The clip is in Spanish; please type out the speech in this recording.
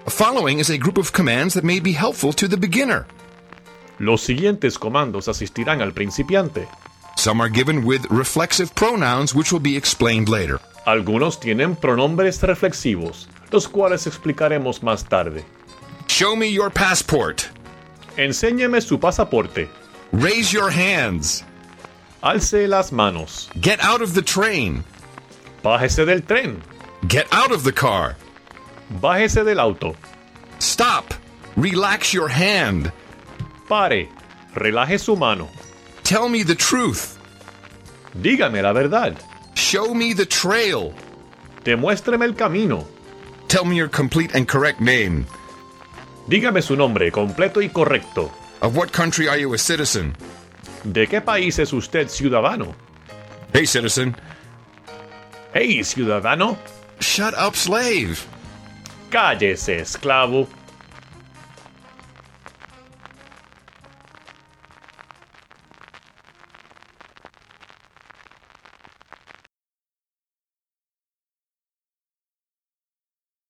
Following is a group of commands that may be helpful to the beginner. Los siguientes comandos asistirán al principiante. Some are given with reflexive pronouns, which will be explained later. Algunos tienen pronombres reflexivos, los cuales explicaremos más tarde. Show me your passport. Enséñeme su pasaporte. Raise your hands. Alce las manos. Get out of the train. Bájese del tren. Get out of the car. Bájese del auto. Stop. Relax your hand. Pare. Relaje su mano. Tell me the truth. Dígame la verdad. Show me the trail. Demuéstreme el camino. Tell me your complete and correct name. Dígame su nombre completo y correcto. Of what country are you a citizen? ¿De qué país es usted ciudadano? Hey, citizen. Hey, ciudadano. Shut up, slave. Cállese, esclavo.